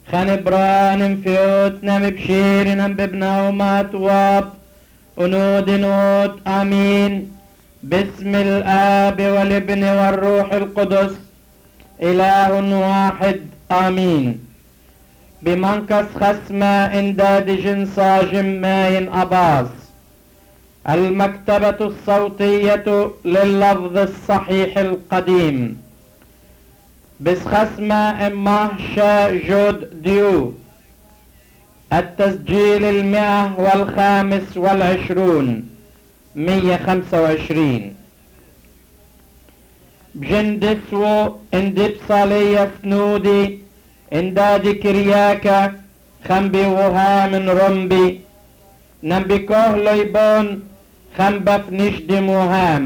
خنبران فيوت نم بشير نم ببنا وماتواب ونود نود آمين باسم الآب والابن والروح القدس إله واحد آمين. بمنكس خسمة انداد جنصاجم ماين أباز. المكتبة الصوتية لللفظ الصحيح القديم بس خسمة امهشا جود ديو. التسجيل 125 125 بجندسو اندبصالية سنودي اندادي كرياكا خنبي وهام رمبي نمبي كوهليبون خنبف نشدي موهام.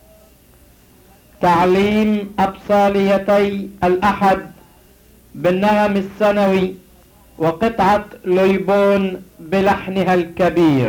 تعليم أبصاليتي الأحد بالنغم السنوي وقطعة ليبون بلحنها الكبير.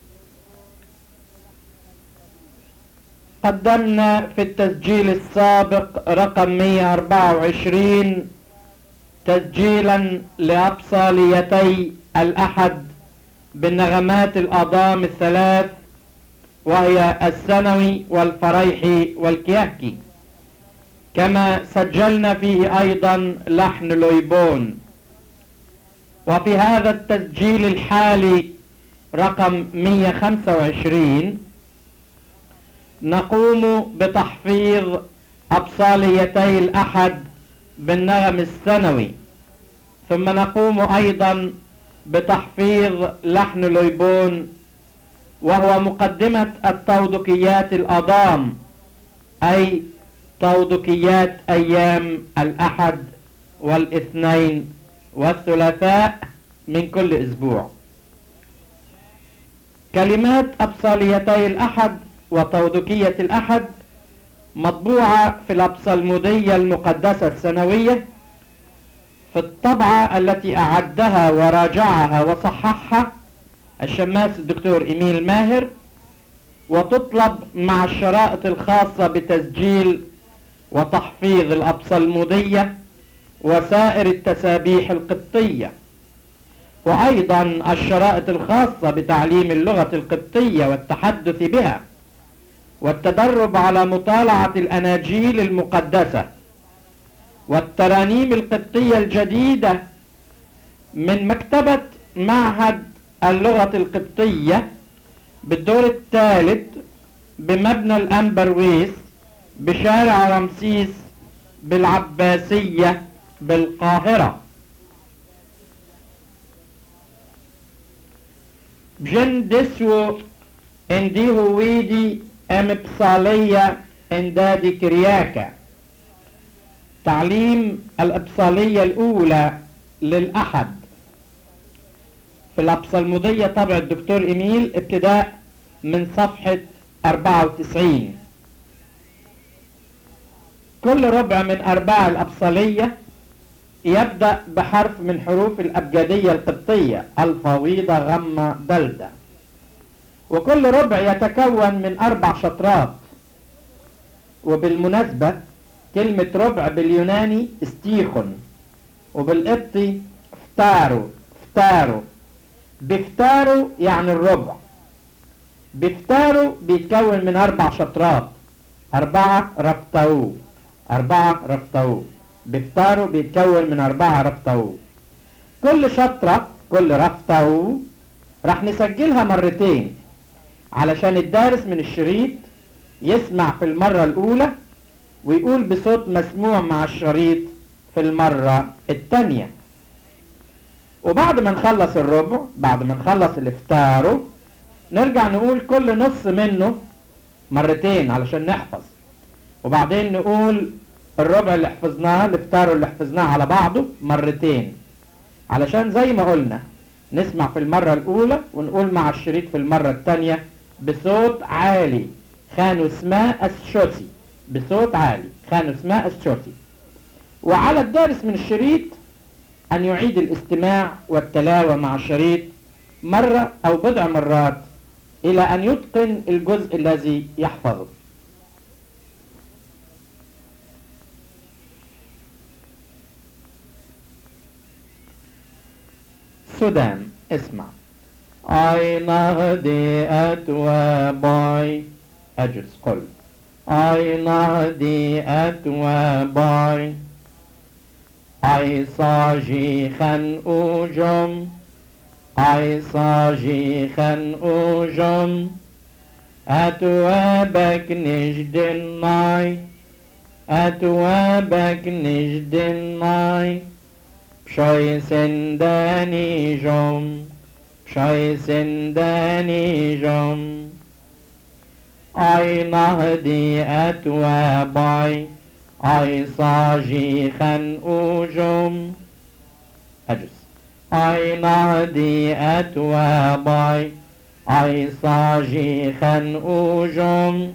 قدمنا في التسجيل السابق رقم 124 تسجيلا لأبصاليتي الأحد بالنغمات الأضام الثلاث وهي السنوي والفريحي والكياكي، كما سجلنا فيه أيضا لحن لويبون. وفي هذا التسجيل الحالي رقم 125 نقوم بتحفيظ أبصاليتي الأحد بالنغم السنوي، ثم نقوم أيضا بتحفيظ لحن لويبون وهو مقدمة التودكيات الأضام، أي تودكيات أيام الأحد والاثنين والثلاثاء من كل أسبوع. كلمات أبصاليتي الأحد وتودكية الأحد مطبوعة في الأبصالمودية المقدسة السنوية في الطبعة التي أعدها وراجعها وصححها الشماس الدكتور إيميل ماهر، وتطلب مع الشرائط الخاصة بتسجيل وتحفيظ الأبصالمودية وسائر التسابيح القبطية، وأيضا الشرائط الخاصة بتعليم اللغة القبطية والتحدث بها والتدرب على مطالعة الأناجيل المقدسة والترانيم القبطية الجديدة من مكتبة معهد اللغة القبطية بالدور الثالث بمبنى الأمبرويس بشارع رمسيس بالعباسية بالقاهرة. بجندسو اندي هويدي ام بصالية اندادي كرياكا. تعليم الابصالية الاولى للاحد في الابصالمودية طبع الدكتور ايميل ابتداء من صفحة 94. كل ربع من ارباع الابصالية يبدأ بحرف من حروف الأبجدية القبطية ألفا ويضة غمة دلتا، وكل ربع يتكون من 4 شطرات. وبالمناسبة كلمة ربع باليوناني استيخون، وبالقبطي فتارو. بفتارو يعني الربع. بفتارو بيتكون من 4 شطرات، 4 رفتاو. بفتارو بيتكون من 4 رفتاو. كل شطرة كل رفتاو راح نسجلها مرتين علشان الدارس من الشريط يسمع في المرة الأولى ويقول بصوت مسموع مع الشريط في المرة الثانية. وبعد ما نخلص الربع، بعد ما نخلص الافتارو، نرجع نقول كل نص منه مرتين علشان نحفظ، وبعدين نقول الربع اللي حفظناه الافتارو اللي حفظناه على بعضه مرتين علشان زي ما قلنا نسمع في المرة الأولى ونقول مع الشريط في المرة الثانية بصوت عالي خانو اسماء الشوسي، بصوت عالي خانو اسماء الشوسي. وعلى الدارس من الشريط أن يعيد الاستماع والتلاوة مع الشريط مرة أو بضع مرات إلى أن يتقن الجزء الذي يحفظه. سودان اسمع. أين هديت وباي أجلس قل. أين هديت وباي أي صاجيخا أوجم أي صاجيخا أوجم أتوابك نجدناي أتوابك نجدناي بشوي سنداني جم بشوي سنداني جم أي نهدي أتواباي أي صاجيخا أوجم أجلس. أي نهدي أتواباي أي صاجيخا أوجم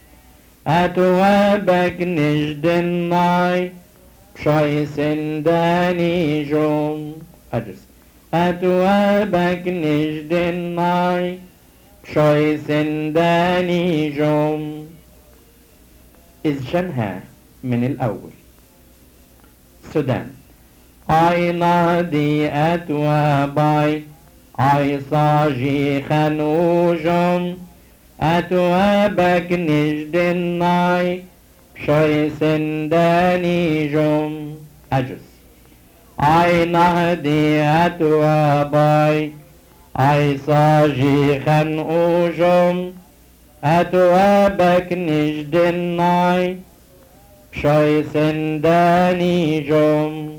أتوابك نجدناي بشوي سنداني جم أجلس. أتوابك نجدناي بشوي سنداني جم. إذ شنها من الأول. سودان أي نادي أتواباي أي صاجيخا نوجم أتوابك نجدناي بشوي سنداني جم أجلس. أي نهدي أتواباي أي صاجيخا أوجم أتوابك نجدناي بشوي سنداني جم.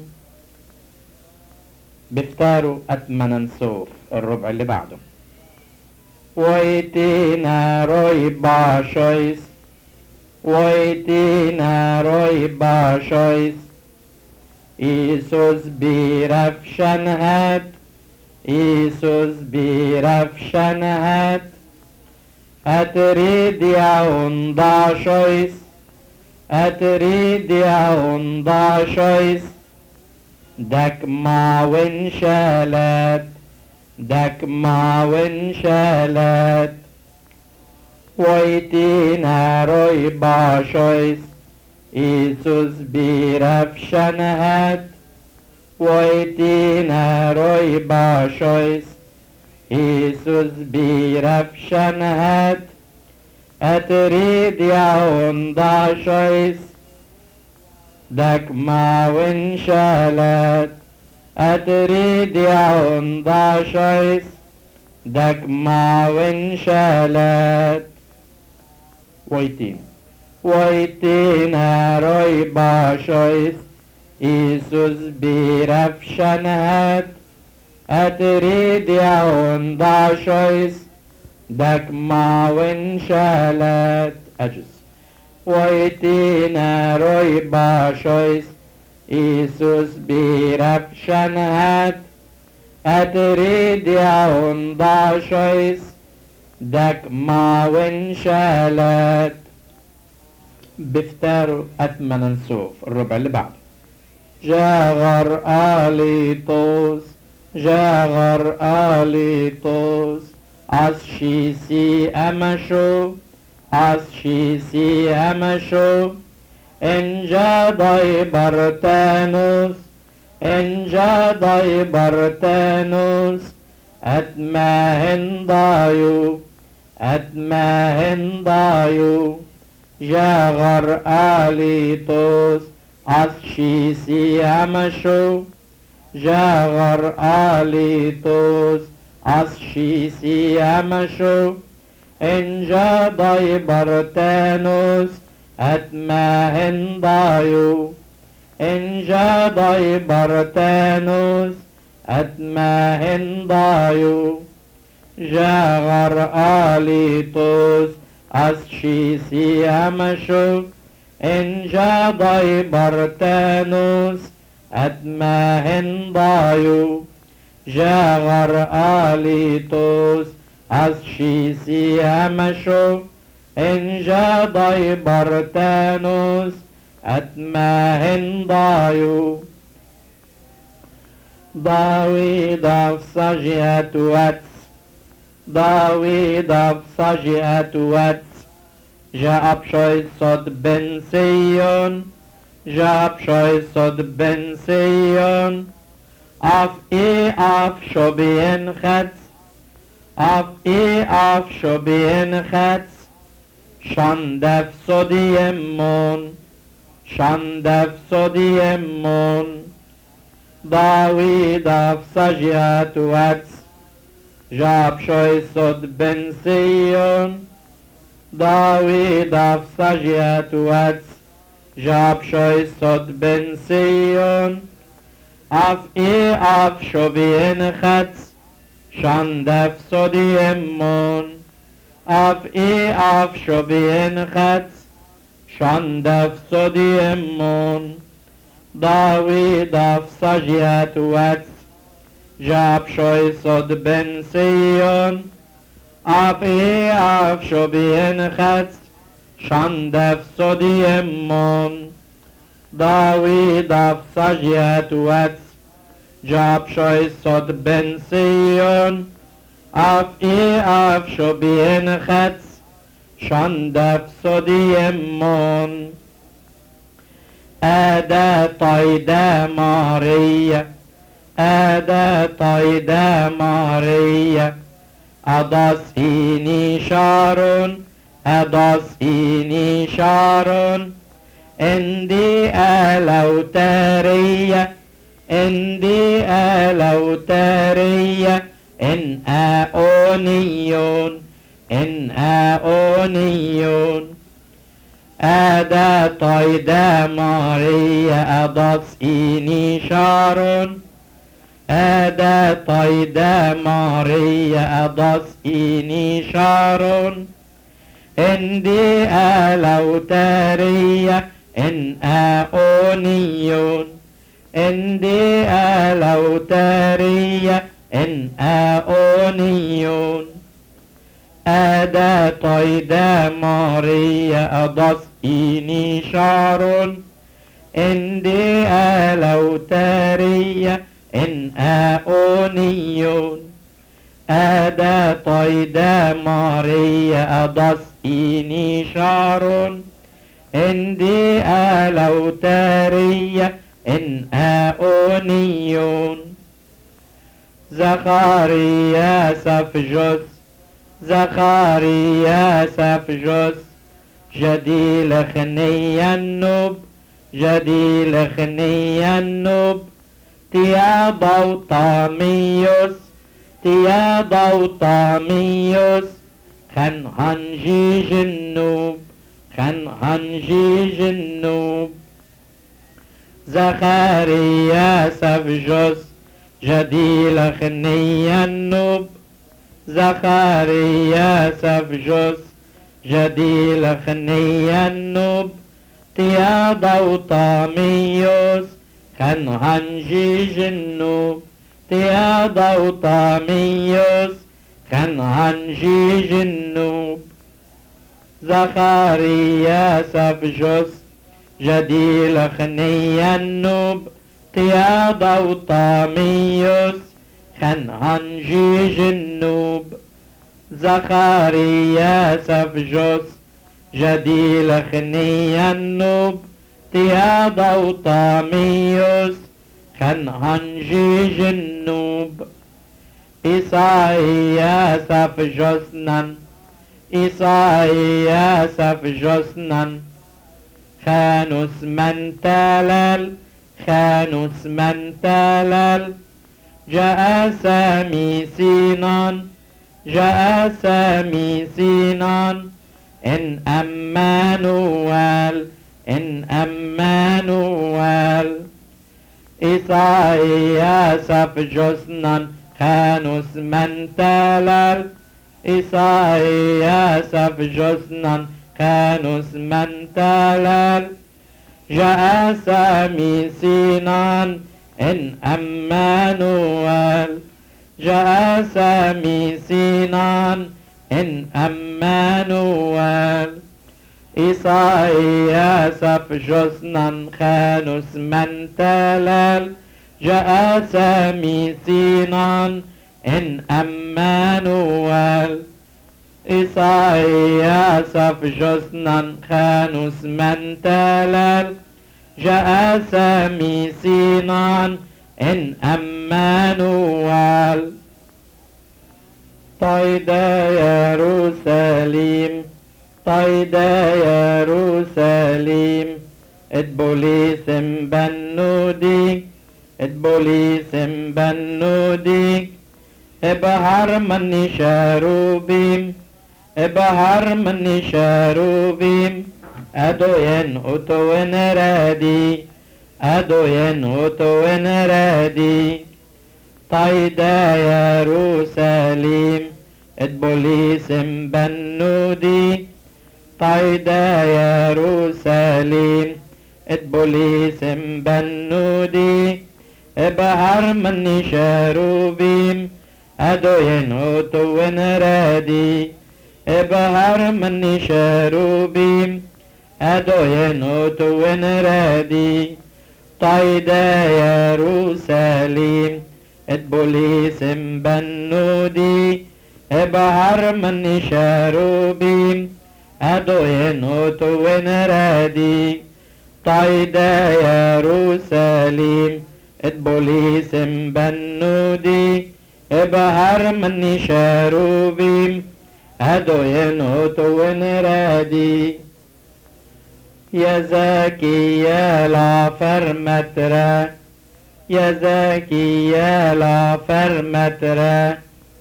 بفتاروا أتمنى نصوف الربع اللي بعده. ويتينا روي باشويس ويتينا روي باشويس إيسوس بيرفشنهات إيسوس بيرفشنهات أتريد يا أنداشويس أتريد يا أنداشويس دك ما وانشالت دك ما وانشالت ويتينا روي باشويس إيسوس بيرفشنهات ويتينا روي باشويس إيسوس بيرفشنهات أتريد يا أنداشويس دك ما وانشالت أتريد يا أنداشويس دك ما وانشالت ويتينا روي باشويس إيسوس بيرفشنهات أتريد يا أنداشويس دك ما وانشالت أجلس. ويتينا روي باشويس إيسوس بيرفشنهات أتريد يا أنداشويس دك ما وانشالت. بفتاروا أتمنى نصوف الربع اللي بعده. جاغر آليتوس جاغر آليتوس أسشيسي أمشو أسشيسي أمشو إن جادي برتانوس إن جادي برتانوس أتماهن ضايو أتماهن ضايو جاغر آليتوس أسشيسي أمشو جاغر آليتوس أسشيسي أمشو إن جادي برتانوس أتماهن ضايو إن جادي برتانوس أتماهن ضايو جاغر آليتوس أسشيسي أمشو إن جادي برتانوس أتماهن ضايو جاغر آليتوس أسشيسي أمشو إن جادي برتانوس أتماهن ضايو داويد أفسجيت واتس داويد أفسجيت واتس جاء بشوي صد بن سيون جاء بشوي صد بن سيون Af af shobien chetz, af shobien chetz, shandef sodiemon, shandef sodiemon, David af sajiat uatz, Jab shoy sod ben Sion, David af sajiat uatz, Jab shoy sod ben Sion, af shobien chetz, shandef sodiemon, af shobien chetz, shandef sodiemon, David af sajiat uatz, Jab shoy sod ben Sion, af shobien chetz, shandef sodiemon, David af sajiat uatz, Jab shoy sod ben Sion, af shobien chetz, shandef sodiemon. Ada tayda Maria, Ada tayda Maria, Adas ini Sharon, Endi alautariya, Endi alautariya, En aonion, Ada tayda Maria, Adas ini Sharon, Ada tayda Maria, Adas ini Sharon, Endi alautariya, En aonion, Endi alautariya, En aonion, Ada tayda Maria, Adas ini Sharon, Endi alautariya, En aonion, Ada tayda Maria, Adas ini Sharon, Endi alautariya, En aonion, Zachariah Safjos, Zachariah Safjos, Jadil Khniyanub, Jadil Khniyanub, Tiabautamios, Tiabautamios, Hanji Jinnub, Zachariah Safjos, Jadil Khniyanub, Zachariah Safjos, Jadil Khniyanub, Tiabautamios, Hanji Jinnub, Tiabautamios, Hanji Jinnub, Zachariah Safjos, Jadil Khniyanub, Tiabautamios, Hanji Jinnub, Zachariah Safjos, Jadil Khniyanub, Tiabautamios, Hanji Jinnub, Isaiah Safjosnan, Isaiah Safjosnan, Chanus Mantalal, جاء سامي سينان إن أمانوال إسايا سفجسنان خانوس منتلال إسايا سفجسنان خانوس منتلال جاء سامي سينان إن أمانوال جاء سامي سينان إن أمانوال إسايا سفجسنان خانوس منتلال جاء سامي سينان إن أمانوال إسايا سفجسنان خانوس منتلال جاء سامي سينان إن أمانوال طيدا يروساليم طيدا يروساليم اتبوليسم بنودي اتبوليسم بنودي ابهر مني شاروبيم ابهر مني شاروبيم أدوين أتوين رادي أدوين أتوين رادي طيدا يروساليم اتبوليسم بنودي طيدا يروساليم اتبوليسم بنودي ابهر مني شاروبيم أدوين أتوين رادي ابهر مني شاروبيم أدوين أتوين رادي طيدا يروساليم اتبوليسم بنودي ابهر مني شاروبيم أدوين أتوين رادي طيدا يروساليم اتبوليسم بنودي ابهر مني شاروبيم أدوين أتوين رادي يا زكي يا لا فرمترا يا زكي يا لا فرمترا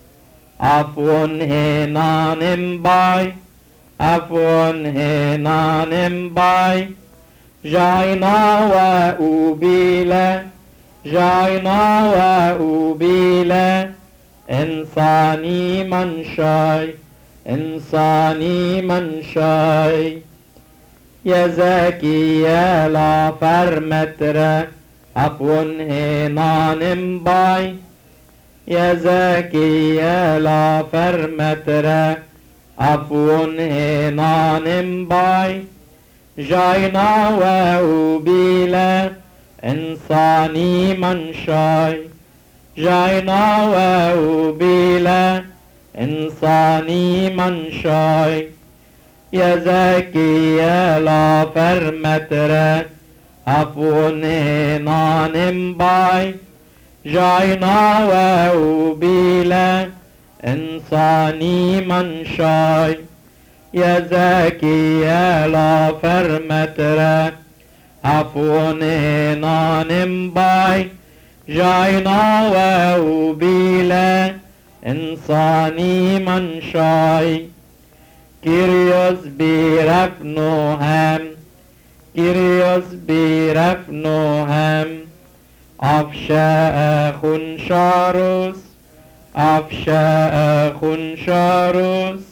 عفون هنا نمباي عفون هنا نمباي جاينا وأوبيلا جاينا وأوبيلا إنساني من شاي إنساني من شاي يا زكي يا لا فرمترا عفون هنا نمباي يا زكي يا لا فرمترا عفون هنا نمباي جاينا وأوبيلا إنساني من شاي جاينا وأوبيلا إنساني من شاي يا زكي يا لا فرمترا عفون هنا نمباي جاينا وأوبيلا إنساني من شاي يا زكي يا لا فرمترا عفون هنا نمباي جاينا وأوبيلا إنساني من شاي كيريوس بيرفنوهم كيريوس بيرفنوهم أفشاء خنشاروس أفشاء خنشاروس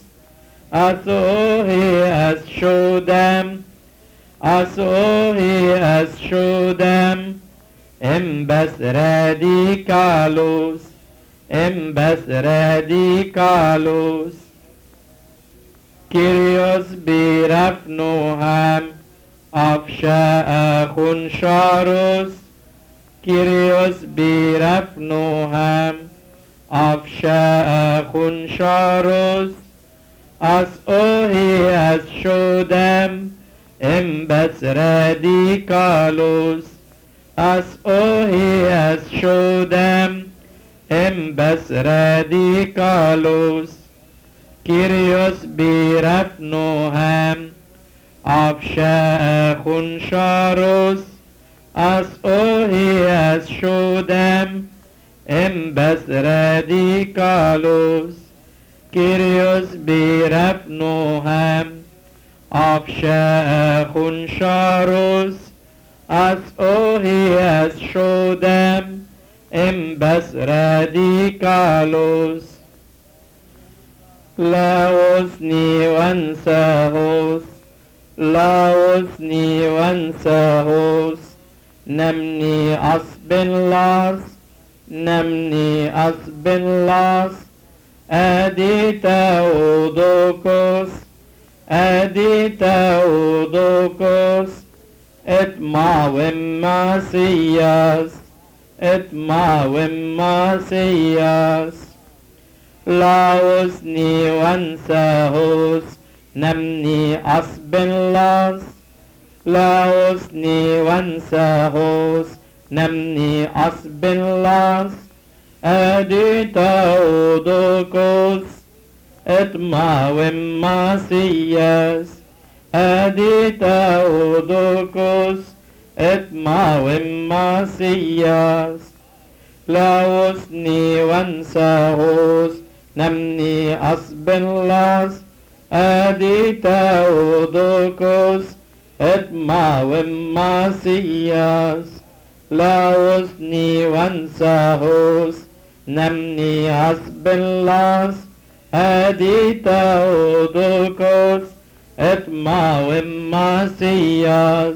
أسوهي أسشودم أسوهي أسشودم إمبس راديكالوس إمبس راديكالوس كيريوس بيرفنوهم أفشاء خنشاروس كيريوس بيرفنوهم أفشاء خنشاروس أسوهي أسشودم إمبس راديكالوس أسوهي أسشودم إمبس راديكالوس كيريوس بيرفنوهم أفشاء خنشاروس أسوهي أسشودم إمبس راديكالوس كيريوس بيرفنوهم أفشاء خنشاروس أسوهي أسشودم إمبس راديكالوس لاوسني وانساهوس لاوسني وانساهوس نمني أصبن لاس نمني أصبن لاس أديتا أودوكوس أديتا أودوكوس اتماوم ماسياس اتماوم ماسياس لاوسني وانساهوس نمني أصبن لاس لاوسني وانساهوس نمني أسبلاس أديتاودوكوس اتماوم ماسياس أديتاودوكوس اتماوم ماسياس لاوسني وانساهوس نمني أسبلاس أديتاودوكوس اتماوم ماسياس لاوسني وانساهوس نمني أسبلاس أديتاودوكوس اتماوم ماسياس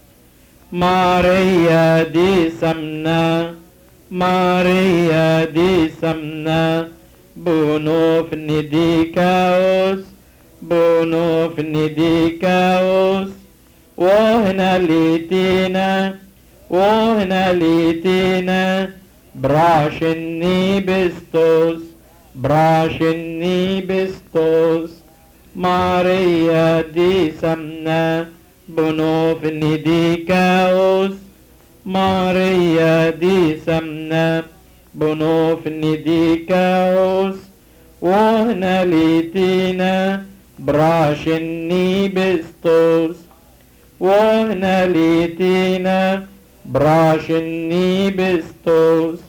ماريا دي سمنا ماريا دي سمنا بونوف نديكاوس بونوف نديكاوس وهنا ليتينا وهنا ليتينا براشني بستوس براشني بستوس ماريا دي سمنا بنوف نديكاوس ماريا دي سمنا بنوف نديكاوس وهنا ليتينا براشني بستوس وهنا ليتينا براشني بستوس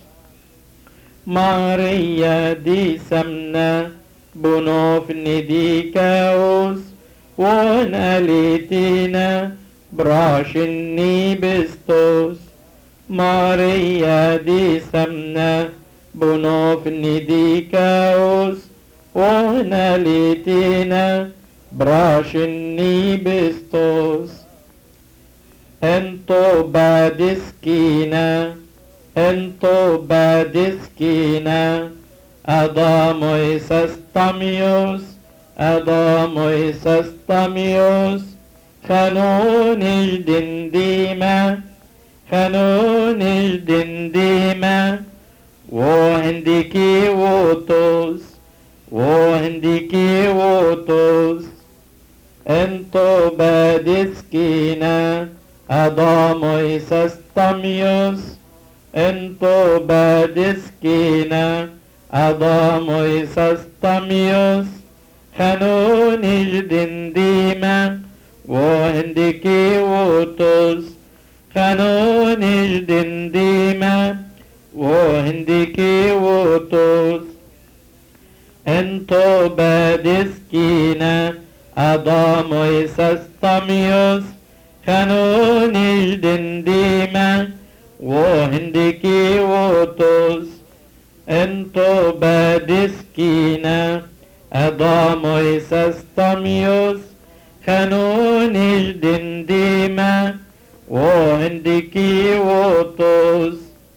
ماريا دي سمنا بنوف نديكاوس وهنا ليتينا براشني بستوس ماريا دي سمنا بنوف نديكاوس وهنا ليتينا براشني بستوس انتو بادسكينا انتو بادسكينا ادامويس استاميوس ادامويس استاميوس خنونج دنديما خنونج دنديما وهندكي ووتوس وهندكي ووتوس انتو بادسكينا ادامويس استاميوس انتو بادسكينا ادامويس استاميوس خنونج دنديما وهندكي ووتوس خنونج دنديما وهندكي ووتوس انتو بادسكينا ادامويس استاميوس خنونج دنديما وهندكي ووتوس انتو بادسكينا ادامويس استاميوس خنونج دنديما وهندكي ووتوس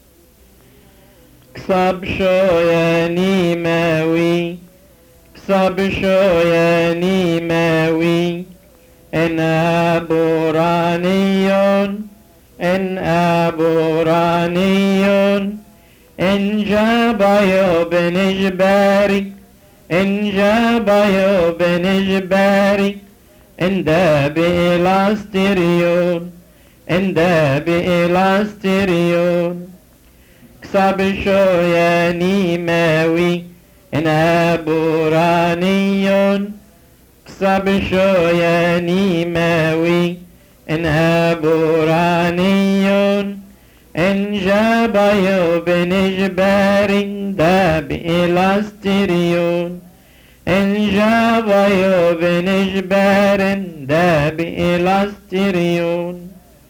كسب شويا نيماوي كسب شويا نيماوي ان ابورانيون ان ابورانيون ان جابايو بنجباري ان جابايو بنجباري ان دابي لاستريون ان دابي لاستريون كسب شويا نيماوي ان ابورانيون كسب شويا نيماوي ان ابورانيون ان جابايو بنجبار دابي لاستريون ان جابايو بنجبار دابي لاستريون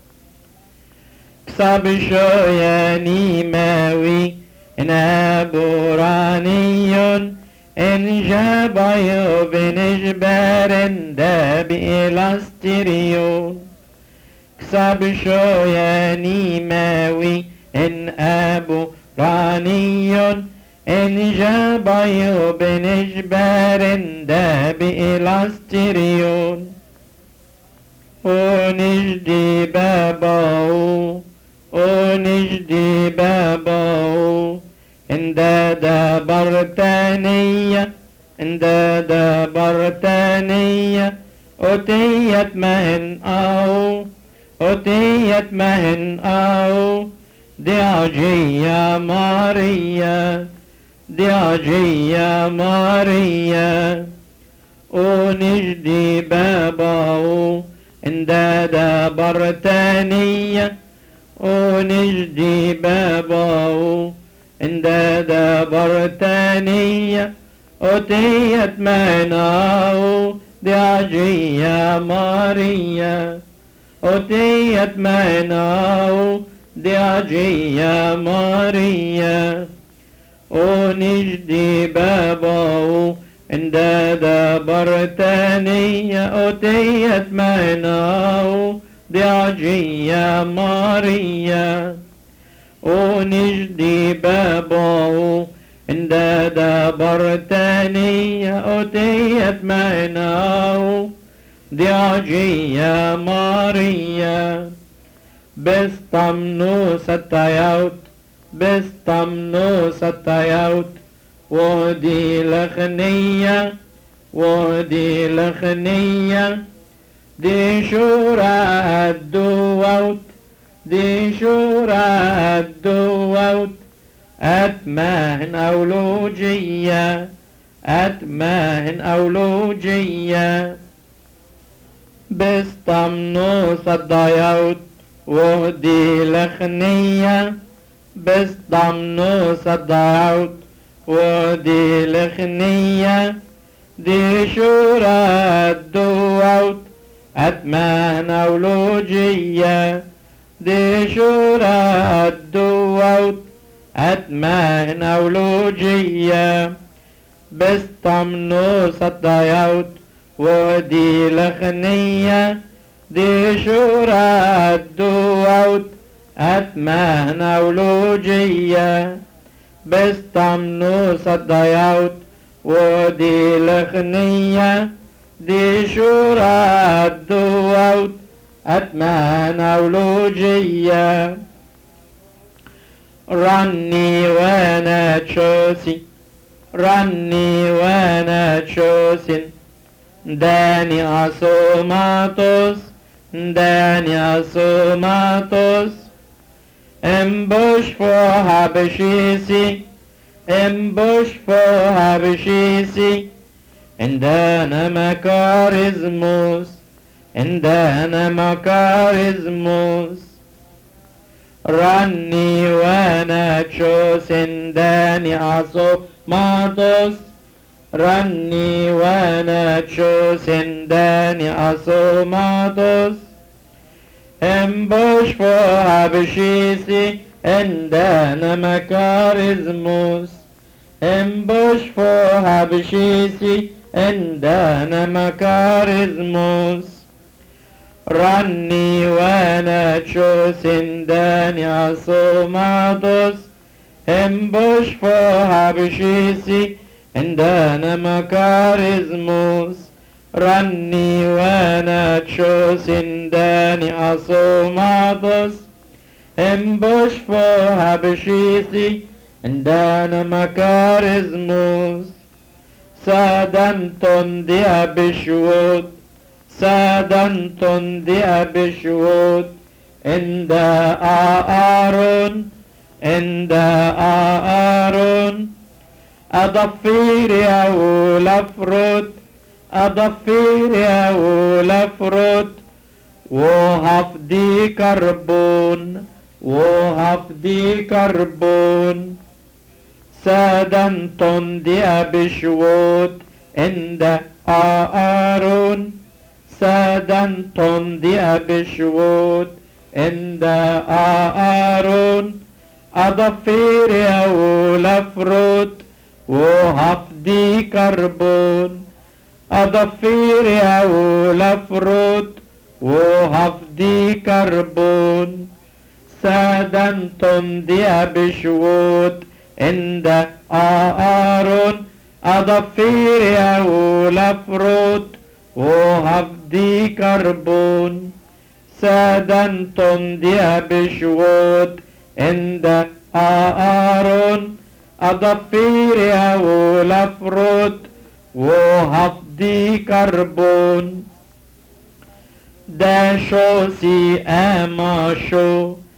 كسب شويا نيماوي ان ابورانيون ان جابايو بنجبار دابي لاستريون كسب شويا نيماوي ان ابورانيون ان جابايو بنجبار دابي لاستريون ونجدي باباو ونجدي باباو ان دادا برتانية ان دادا برتانية أتيت مهن أو أتيت مهن أو دعجية ماريا دعجية ماريا ونجدي باباو اندادا برتانية ونجدي باباو اندادا برتانية أتيت معناو دعجية ماريا أتيت معناو دعجية ماريا ونجدي باباو اندادا برتانية أتيت معناو دعجية ماريا ونجدي باباو اندادا برتانية أتيت معناو دعجية ماريا بستمنو ستايوت بستمنو ستايوت ودي لخنية ودي لخنية دي شورا الدووت دي شورا الدووت أتماهن أولوجية أتماهن أولوجية بستمنو صدايوت ودي لخنية بستمنو صدايوت ودي لخنية دي شورا الدووت أتماهن أولوجية دي شورا الدووت أتماهن أولوجية بستمنو صدايوت ودي لخنية دي شورا الدووت أتماهن أولوجية بستمنو صدايوت ودي لخنية دي شورا الدووت أتماهن أولوجية رني وانا تشوسي رني وانا تشوسن داني أصوماتوس داني أصوماتوس امبوش فوها بشيسي امبوش فوها بشيسي عندنا مكارزموس عندنا مكارزموس رني وانا تشوسن داني أصوماتوس رني وانا تشوسن داني أصوماتوس امبوش فوها بشيسي عندنا مكارزموس امبوش فوها بشيسي عندنا مكارزموس رني وانا تشوسن داني أصوماتوس امبوش فوها بشيسي عندنا مكارزموس رني وانا تشوسن داني أصوماتوس امبوش فوها بشيسي عندنا مكارزموس سادنتون دي بشوت سادنتون دي بشوت عند آرون عند آرون أضفير يا ولفرد أضفير يا ولفرد وهفدي كربون وهفدي كربون سادنتون دي بشوت عند آرون سادنتون دي بشوت عند آرون أضفير يا ولفرد وهفدي كربون أضفير يا ولفرد وهفدي كربون سادنتون دي بشوت عند آرون أضفير يا ولفرد وهفدي كربون سادنتون دي بشوت عند آرون أضفير يا ولفرد وهفدي كربون داشوسي أماشو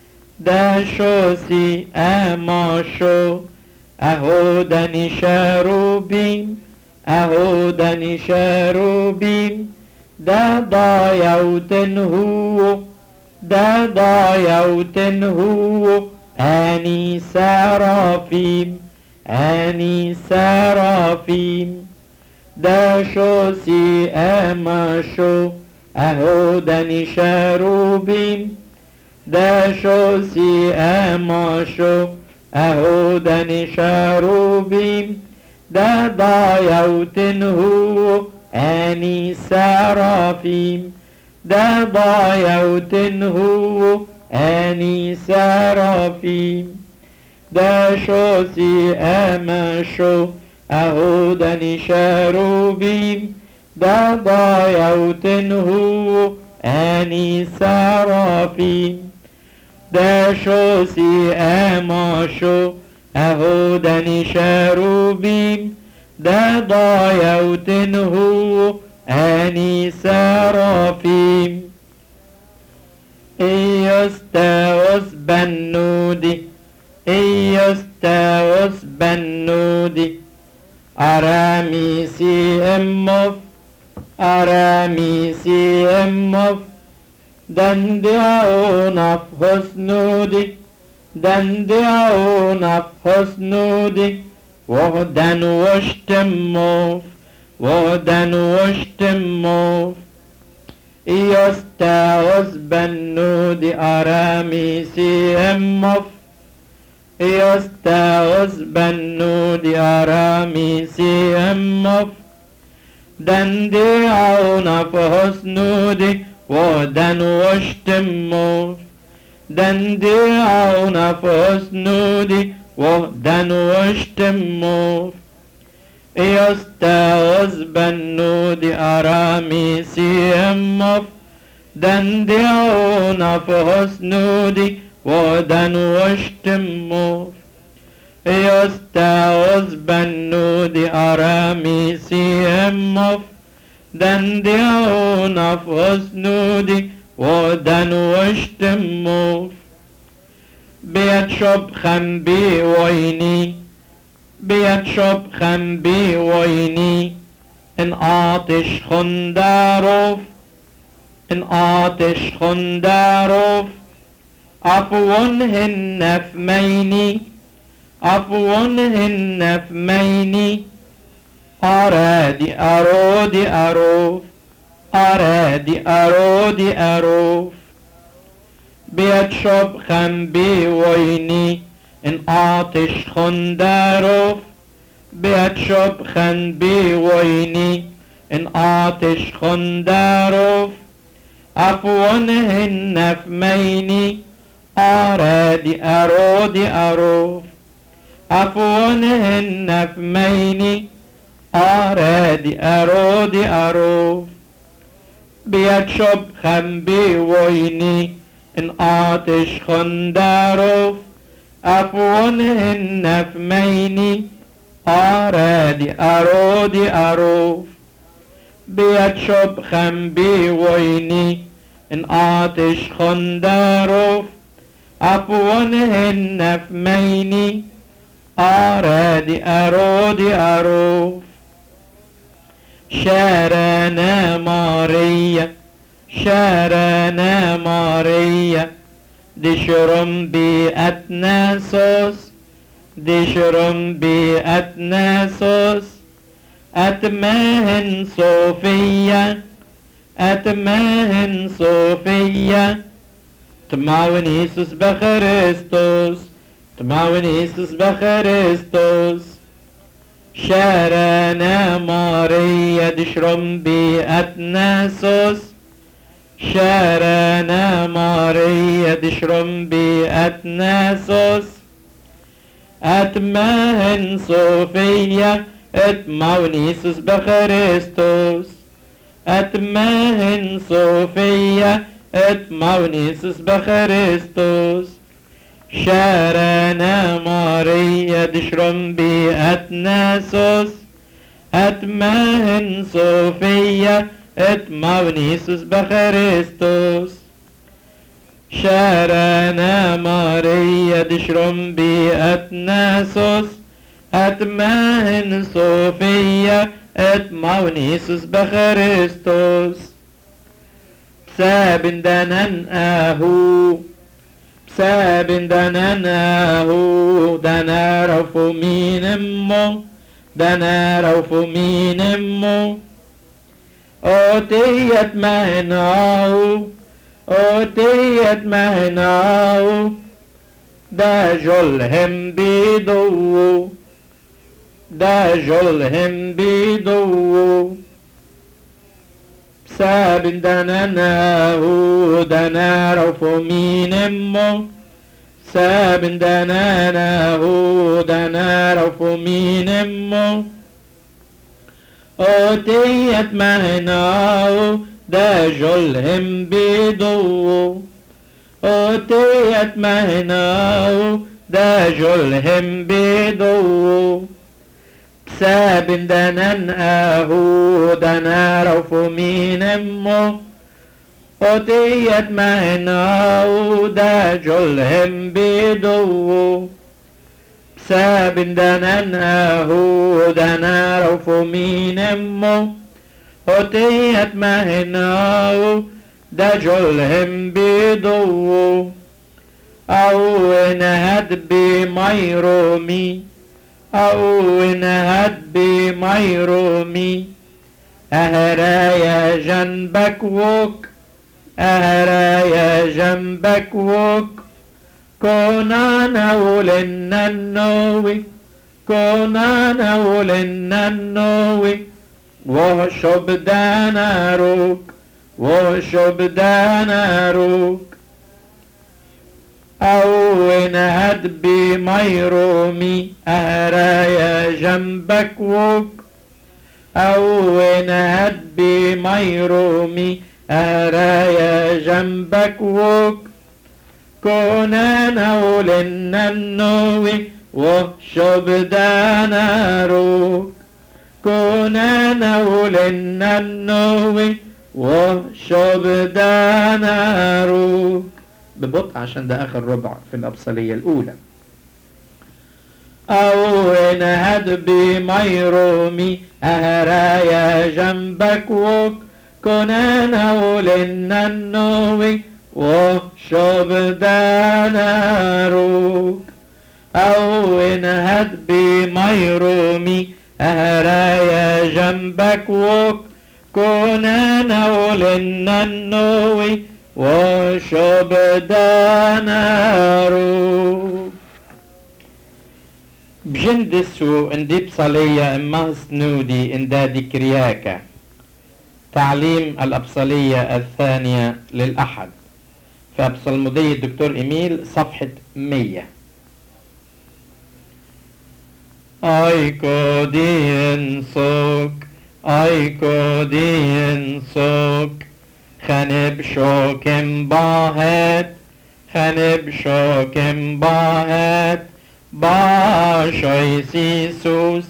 داشوسي أماشو أهودني شاروبيم أهودني شاروبيم دا ضايوتن هو دا ضايوتن هو أني سرافيم أني سرافيم داشوسي أماشو أهودني شاروبيم داشوسي أماشو أهودني شاروبيم دا ضايوتن هو أني سرافيم دا ضايوتن هو أني سرافيم داشوسي أماشو أهودني شاروبيم دا ضايوتن هو أني سرافيم داشوسي أماشو أهودني شاروبيم دا ضايوتن هو أني سرافيم إيستاوس بنودي إيستاوس بنودي أراميسي أمف أراميسي أمف دندعونا في حسنودي دندعونا في حسنودي وغدا واشتموف وغدا واشتموف إيستاوس بنودي أراميسي أمف إيستاوس بنودي أراميسي أمف دندعونا في حسنودي وغدا واشتموف دندعونا في حسنودي وغدا واشتموف إيستاوس بنودي أراميسي أمف دندعونا في حسنودي وغدا واشتموف إيستاوس بنودي أراميسي أمف دندعونا في حسنودي وغدا واشتموف بيتشب خنبي ويني بيتشب خنبي ويني إن آتش خنداروف إن آتش خنداروف عفوهن في ميني عفوهن في ميني أرادي أرودي أروف أرادي أرودي أروف بيتشب خنبي ويني إن آتش خنداروف بيتشب خنبي ويني إن آتش خنداروف عفوهن في ميني أرادي أرودي أروف عفوهن في ميني أرادي أرودي أروف بيتشب خنبي ويني إن آتش خنداروف عفوهن في ميني أرادي أرودي أروف بيتشب خنبي ويني إن آتش خنداروف عفوهن في ميني أرادي أرودي أروف شارنا ماريا شارنا ماريا دشرم بأتناسوس دشرم بأتناسوس أتماهن صوفيا أتماهن صوفيا تماون يسوس بخريستوس تماون يسوس بخريستوس شارنا ماريا دشرم بأتناسوس شارنا ماريا دشرم بأتناسوس أتماهن صوفيا اتماون يسوس بخريستوس أتماهن صوفيا اتماون يسوس بخريستوس شارنا ماريا دشرم بأتناسوس أتماهن صوفيا اتماون يسوس بخريستوس شارنا ماريا دشرم بي أتناسوس أتماهن صوفيا أتماونيسوس بخريستوس بسابن دانان أهو بسابن دانان أهو دانا رفو مين أمو دانا رفو مين أمو أوتيت مهناو أوتيت مهناو دا جلهم بيدو دا جلهم بيدو بسابن داناناو دانا رفو مين أمو سابن داناناو دانا رفو مين أمو أوتيت مهناو دا جلهم بيدو أوتيت مهناو دا جلهم بيدو بسابن دانان أهو دانا رفو مين أمو أوتيت مهناو دا جلهم بيدو بسابن دانان أهو دانا رفو مين أمو أوتيت مهناو دا جلهم بيدو أو نهد بميرومي أو نهد بميرومي أهرايا جنبك وك أهرايا جنبك وك كونانا ولنا النوي كونانا ولنا النوي وشب داناروك وشب داناروك أو نهد بميرومي أهرايا جنبك وك أو نهد بميرومي أهرايا جنبك وك كونانا ولنا النوي وشب داناروك كونانا ولنا النوي وشب داناروك ببطء عشان ده آخر ربع في الأبصالية الأولى. أو نهد بميرومي أهرايا جنبك وك كونانا ولنا النوي وشب داناروك أو نهد بميرومي أهرايا جنبك وك كونانا ولنا النوي وشب داناروك بجندسو اندي بصالية اما سنودي اندادي كرياكا تعليم الأبصالية الثانية للأحد في أبصالمودية الدكتور إيميل صفحة 100. أيكو دين سوك أيكو دين سوك خنب شوكم باهت خنب شوكم باهت باشوي سيسوس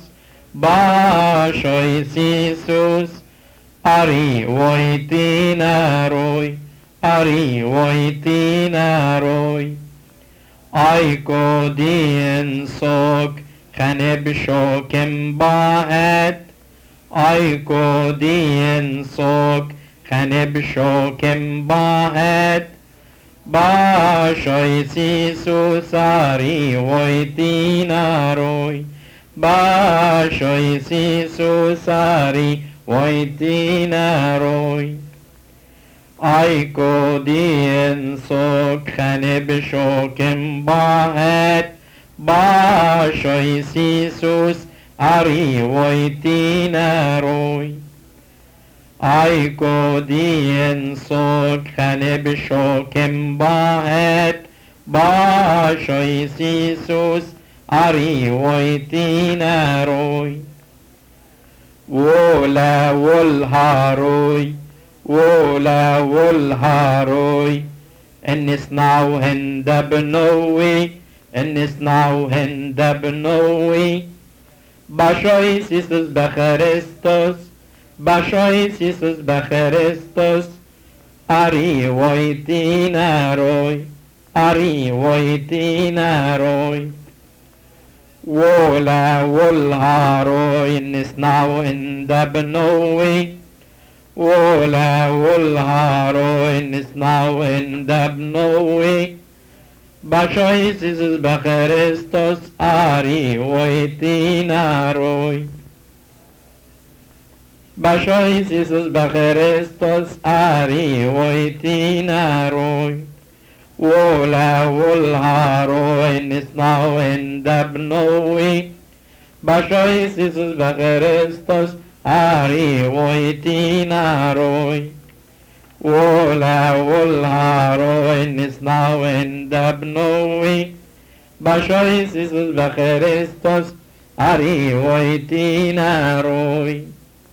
باشوي سيسوس أري ويتينا روي أري ويتينا روي أيكو دين سوك خنب شوكم باهت أيكو دين سوك خنب شوكم باهت باشوي سيسو ساري ويتينا روي باشوي سيسو ساري ويتينا روي أيكو دين سوك خنب شوكم باهت باشوي سيسوس أري ويتينا روي أيكو دين سوك خنب شوكم باهت باشوي سيسوس أري ويتينا روي ولا والهاروي ولا والهاروي إن صنعوهن دبنوي إن صنعوهن دبنوي باشوي سيسوس بخريستوس باشوي سيسوس بخريستوس Ari voitina roi, Ari voitina roi. Wola wolha roi nisnau indabnoi. Wola wolha roi nisnau indabnoi. Bashoisis b'Christos Ari voitina roi. Bashoisis b'Christos Ari voitina roi. Wola wolha roi nisnau indabnoi. Bashoisis b'Christos Ari voitina roi. Wola wolha roi nisnau indabnoi. Bashoisis b'Christos Ari voitina roi.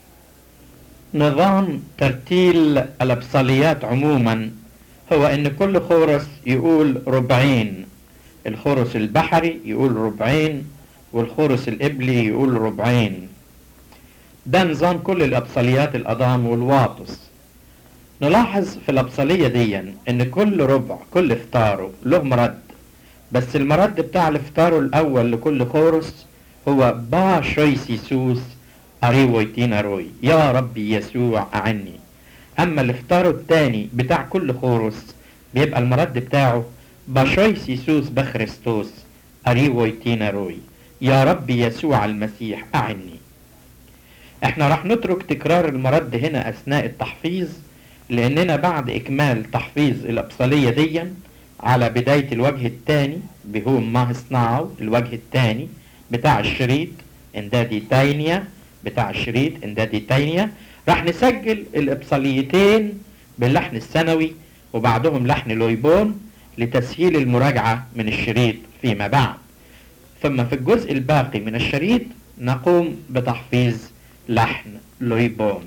نظام ترتيل الأبصاليات عموما هو ان كل خورس يقول ربعين. الخورس البحري يقول ربعين، والخورس الإبلي يقول ربعين. ده نظام كل الأبصاليات الأضام والواطس. نلاحظ في الأبصالية دي ان كل ربع كل افتاره له مرد، بس المرد بتاع الافتاره الأول لكل خورس هو با شويسيسوس أري ويتينا روي، يا ربي يسوع أعني. أما الافتار الثاني بتاع كل خورس بيبقى المرد بتاعه باشويسيسوس بخريستوس أري ويتينا روي، يا ربي يسوع المسيح أعني. احنا راح نترك تكرار المرد هنا أثناء التحفيظ، لأننا بعد إكمال تحفيظ الأبصالية دي على بداية الوجه الثاني بهم ما هصنعوا الوجه الثاني بتاع الشريط اندادي تاينيا، بتاع الشريط اندادي تاينيا، راح نسجل الإبصاليتين باللحن السنوي وبعدهم لحن لويبون لتسهيل المراجعة من الشريط فيما بعد. ثم في الجزء الباقي من الشريط نقوم بتحفيظ لحن لويبون.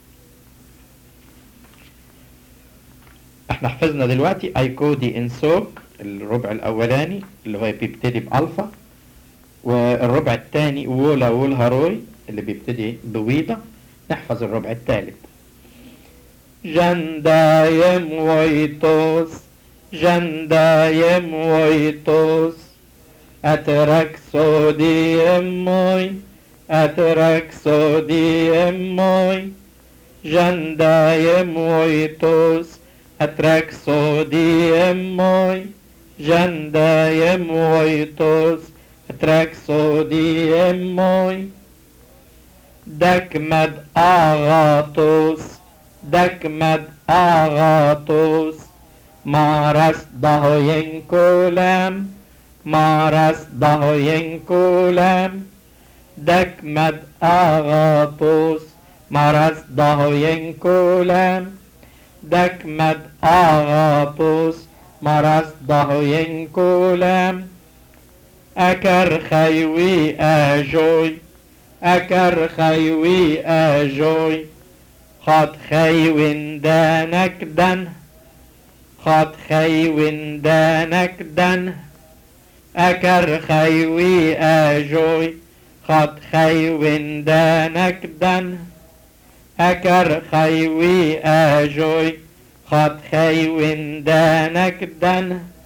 احنا حفظنا دلوقتي ايكودي انسوك الربع الاولاني اللي هو بيبتدي بألفا، والربع الثاني وولا والهاروي اللي بيبتدي بويضة. نحفظ الربع الثالث. جندايم ويتوس جندايم ويتوس أترك صودي أمي أترك صودي أمي جندايم ويتوس أترك صودي أمي جندايم ويتوس أترك صودي أمي دكمد آغاطوس دكمد آغاطوس مارس دهوين كولم مارس دهوين كولم دكمد آغاطوس مارس دهوين كولم دكمد آغاطوس مارس دهوين كولم أكر خيوي أجوي أكر خيوي أجوي خد خيوين دانك دن خد خيوين دانك دن أكر خيوي أجوي خد خيوين دانك دن أكر خيوي أجوي خد خيوين دانك دن